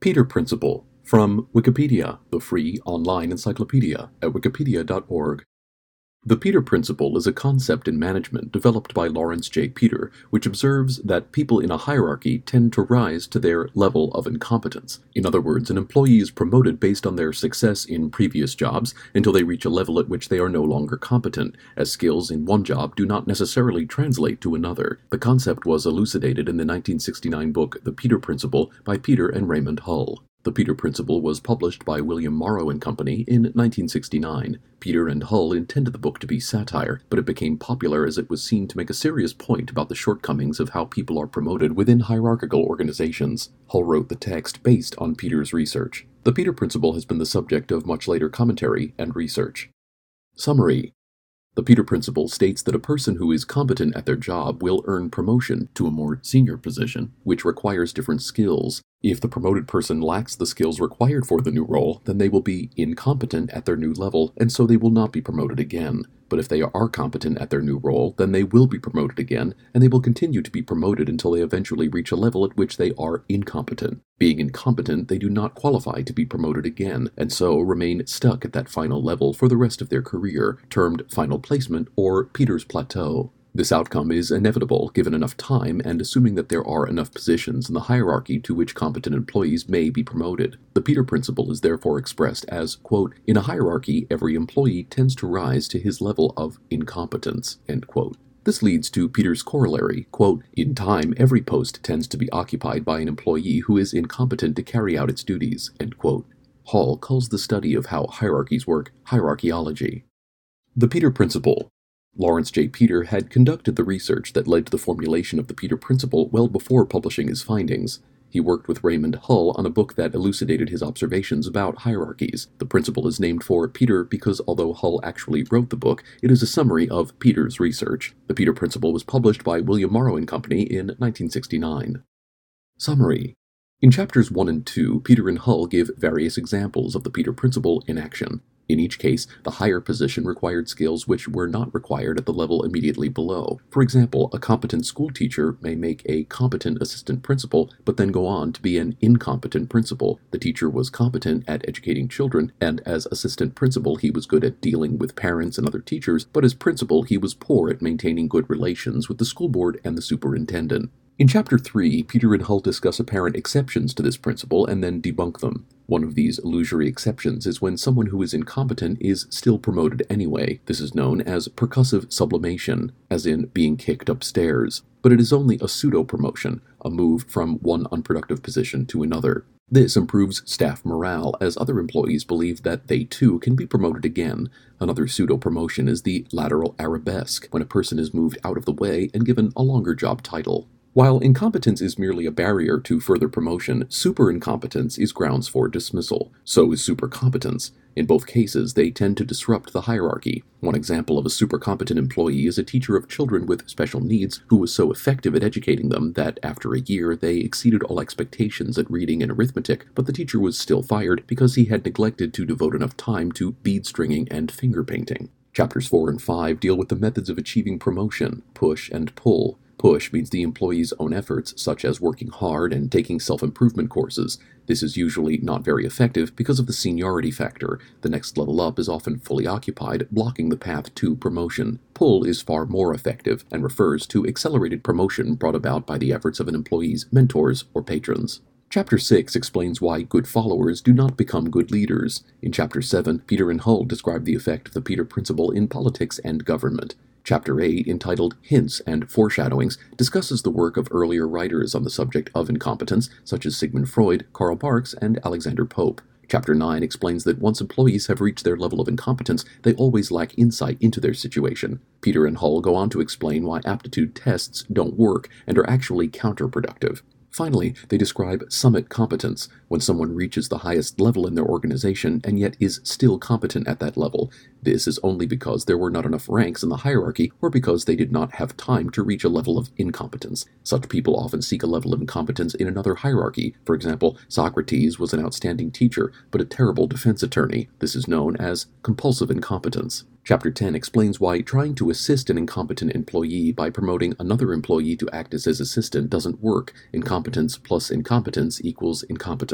Peter Principle, from Wikipedia, the free online encyclopedia at wikipedia.org. The Peter Principle is a concept in management developed by Lawrence J. Peter, which observes that people in a hierarchy tend to rise to their level of incompetence. In other words, an employee is promoted based on their success in previous jobs until they reach a level at which they are no longer competent, as skills in one job do not necessarily translate to another. The concept was elucidated in the 1969 book The Peter Principle by Peter and Raymond Hull. The Peter Principle was published by William Morrow and Company in 1969. Peter and Hull intended the book to be satire, but it became popular as it was seen to make a serious point about the shortcomings of how people are promoted within hierarchical organizations. Hull wrote the text based on Peter's research. The Peter Principle has been the subject of much later commentary and research. Summary. The Peter Principle states that a person who is competent at their job will earn promotion to a more senior position, which requires different skills. If the promoted person lacks the skills required for the new role, then they will be incompetent at their new level, and so they will not be promoted again. But if they are competent at their new role, then they will be promoted again, and they will continue to be promoted until they eventually reach a level at which they are incompetent. Being incompetent, they do not qualify to be promoted again, and so remain stuck at that final level for the rest of their career, termed final placement or Peter's Plateau. This outcome is inevitable given enough time and assuming that there are enough positions in the hierarchy to which competent employees may be promoted. The Peter Principle is therefore expressed as, quote, in a hierarchy, every employee tends to rise to his level of incompetence, end quote. This leads to Peter's corollary, quote, in time, every post tends to be occupied by an employee who is incompetent to carry out its duties, end quote. Hall calls the study of how hierarchies work hierarchiology. The Peter Principle. Lawrence J. Peter had conducted the research that led to the formulation of the Peter Principle well before publishing his findings. He worked with Raymond Hull on a book that elucidated his observations about hierarchies. The principle is named for Peter because although Hull actually wrote the book, it is a summary of Peter's research. The Peter Principle was published by William Morrow and Company in 1969. Summary. In chapters 1 and 2, Peter and Hull give various examples of the Peter Principle in action. In each case, the higher position required skills which were not required at the level immediately below. For example, a competent school teacher may make a competent assistant principal, but then go on to be an incompetent principal. The teacher was competent at educating children, and as assistant principal he was good at dealing with parents and other teachers, but as principal he was poor at maintaining good relations with the school board and the superintendent. In Chapter 3, Peter and Hull discuss apparent exceptions to this principle and then debunk them. One of these illusory exceptions is when someone who is incompetent is still promoted anyway. This is known as percussive sublimation, as in being kicked upstairs. But it is only a pseudo-promotion, a move from one unproductive position to another. This improves staff morale, as other employees believe that they too can be promoted again. Another pseudo-promotion is the lateral arabesque, when a person is moved out of the way and given a longer job title. While incompetence is merely a barrier to further promotion, superincompetence is grounds for dismissal. So is supercompetence. In both cases, they tend to disrupt the hierarchy. One example of a supercompetent employee is a teacher of children with special needs who was so effective at educating them that after a year they exceeded all expectations at reading and arithmetic, but the teacher was still fired because he had neglected to devote enough time to bead stringing and finger painting. Chapters 4 and 5 deal with the methods of achieving promotion, push and pull. Push means the employee's own efforts, such as working hard and taking self-improvement courses. This is usually not very effective because of the seniority factor. The next level up is often fully occupied, blocking the path to promotion. Pull is far more effective and refers to accelerated promotion brought about by the efforts of an employee's mentors or patrons. Chapter 6 explains why good followers do not become good leaders. In Chapter 7, Peter and Hull describe the effect of the Peter Principle in politics and government. Chapter 8, entitled Hints and Foreshadowings, discusses the work of earlier writers on the subject of incompetence, such as Sigmund Freud, Karl Marx, and Alexander Pope. Chapter 9 explains that once employees have reached their level of incompetence, they always lack insight into their situation. Peter and Hull go on to explain why aptitude tests don't work and are actually counterproductive. Finally, they describe summit competence, when someone reaches the highest level in their organization and yet is still competent at that level. This is only because there were not enough ranks in the hierarchy or because they did not have time to reach a level of incompetence. Such people often seek a level of incompetence in another hierarchy. For example, Socrates was an outstanding teacher, but a terrible defense attorney. This is known as compulsive incompetence. Chapter 10 explains why trying to assist an incompetent employee by promoting another employee to act as his assistant doesn't work. Incompetence plus incompetence equals incompetence.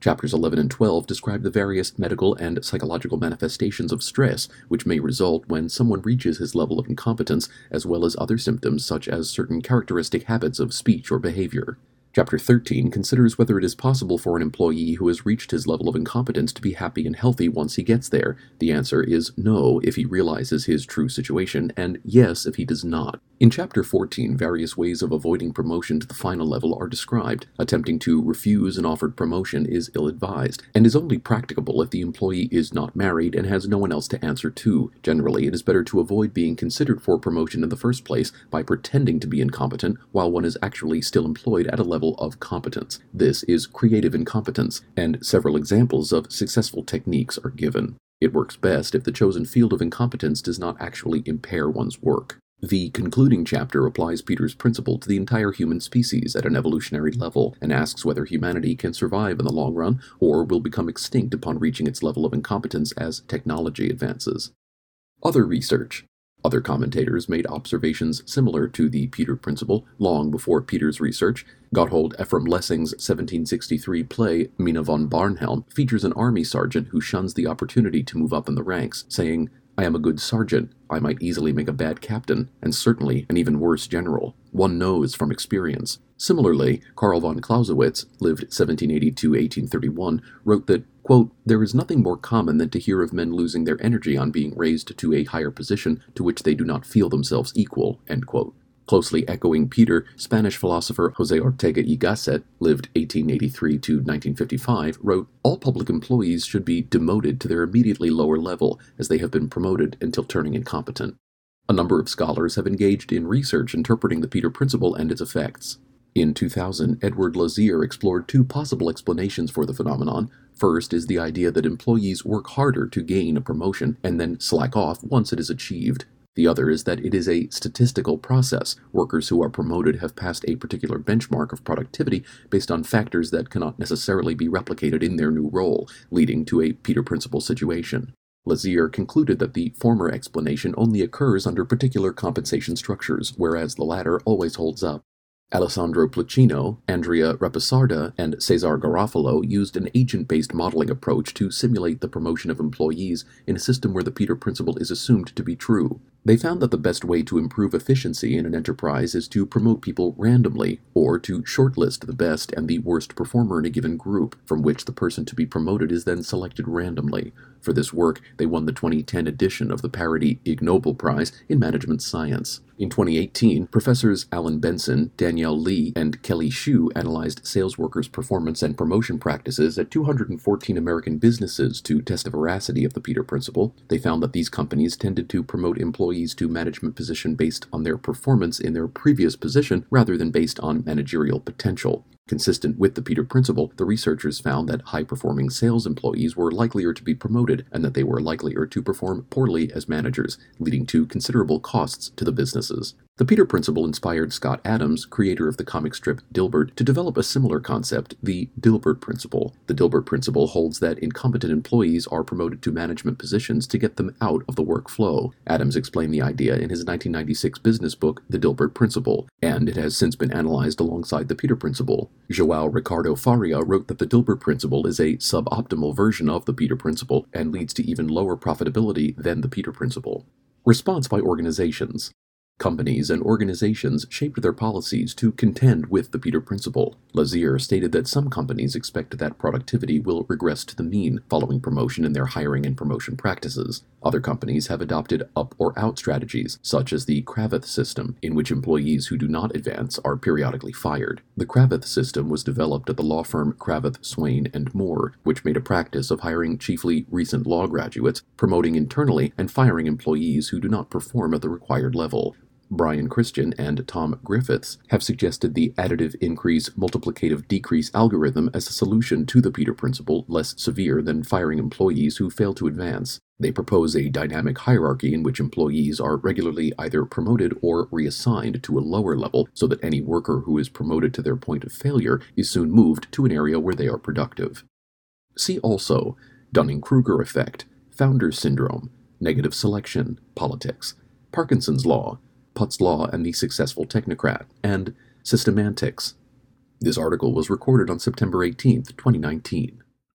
Chapters 11 and 12 describe the various medical and psychological manifestations of stress which may result when someone reaches his level of incompetence, as well as other symptoms such as certain characteristic habits of speech or behavior. Chapter 13 considers whether it is possible for an employee who has reached his level of incompetence to be happy and healthy once he gets there. The answer is no if he realizes his true situation, and yes if he does not. In Chapter 14, various ways of avoiding promotion to the final level are described. Attempting to refuse an offered promotion is ill-advised, and is only practicable if the employee is not married and has no one else to answer to. Generally, it is better to avoid being considered for promotion in the first place by pretending to be incompetent while one is actually still employed at a level of competence. This is creative incompetence, and several examples of successful techniques are given. It works best if the chosen field of incompetence does not actually impair one's work. The concluding chapter applies Peter's principle to the entire human species at an evolutionary level and asks whether humanity can survive in the long run or will become extinct upon reaching its level of incompetence as technology advances. Other research. Other commentators made observations similar to the Peter Principle long before Peter's research. Gotthold Ephraim Lessing's 1763 play, Mina von Barnhelm, features an army sergeant who shuns the opportunity to move up in the ranks, saying, "I am a good sergeant. I might easily make a bad captain, and certainly an even worse general. One knows from experience." Similarly, Karl von Clausewitz, lived 1780–1831, wrote that, quote, "There is nothing more common than to hear of men losing their energy on being raised to a higher position to which they do not feel themselves equal," end quote. Closely echoing Peter, Spanish philosopher José Ortega y Gasset, lived 1883–1955, wrote, "All public employees should be demoted to their immediately lower level, as they have been promoted until turning incompetent." A number of scholars have engaged in research interpreting the Peter Principle and its effects. In 2000, Edward Lazier explored two possible explanations for the phenomenon. First is the idea that employees work harder to gain a promotion and then slack off once it is achieved. The other is that it is a statistical process. Workers who are promoted have passed a particular benchmark of productivity based on factors that cannot necessarily be replicated in their new role, leading to a Peter Principle situation. Lazier concluded that the former explanation only occurs under particular compensation structures, whereas the latter always holds up. Alessandro Pluchino, Andrea Rapisarda, and Cesar Garofalo used an agent-based modeling approach to simulate the promotion of employees in a system where the Peter Principle is assumed to be true. They found that the best way to improve efficiency in an enterprise is to promote people randomly, or to shortlist the best and the worst performer in a given group, from which the person to be promoted is then selected randomly. For this work, they won the 2010 edition of the parody Ig Nobel Prize in Management Science. In 2018, professors Alan Benson, Danielle Lee, and Kelly Shue analyzed sales workers' performance and promotion practices at 214 American businesses to test the veracity of the Peter Principle. They found that these companies tended to promote employees to management position based on their performance in their previous position rather than based on managerial potential. Consistent with the Peter Principle, the researchers found that high-performing sales employees were likelier to be promoted and that they were likelier to perform poorly as managers, leading to considerable costs to the businesses. The Peter Principle inspired Scott Adams, creator of the comic strip Dilbert, to develop a similar concept, the Dilbert Principle. The Dilbert Principle holds that incompetent employees are promoted to management positions to get them out of the workflow. Adams explained the idea in his 1996 business book, The Dilbert Principle, and it has since been analyzed alongside the Peter Principle. João Ricardo Faria wrote that the Dilbert Principle is a suboptimal version of the Peter Principle and leads to even lower profitability than the Peter Principle. Response by organizations. Companies and organizations shaped their policies to contend with the Peter Principle. Lazier stated that some companies expect that productivity will regress to the mean following promotion in their hiring and promotion practices. Other companies have adopted up or out strategies, such as the Cravath system, in which employees who do not advance are periodically fired. The Cravath system was developed at the law firm Cravath, Swaine & Moore, which made a practice of hiring chiefly recent law graduates, promoting internally, and firing employees who do not perform at the required level. Brian Christian and Tom Griffiths have suggested the additive increase multiplicative decrease algorithm as a solution to the Peter Principle, less severe than firing employees who fail to advance. They propose a dynamic hierarchy in which employees are regularly either promoted or reassigned to a lower level so that any worker who is promoted to their point of failure is soon moved to an area where they are productive. See also Dunning-Kruger effect, Founders syndrome, negative selection, politics, Parkinson's law, Putt's Law and the Successful Technocrat, and Systemantics. This article was recorded on September 18, 2019.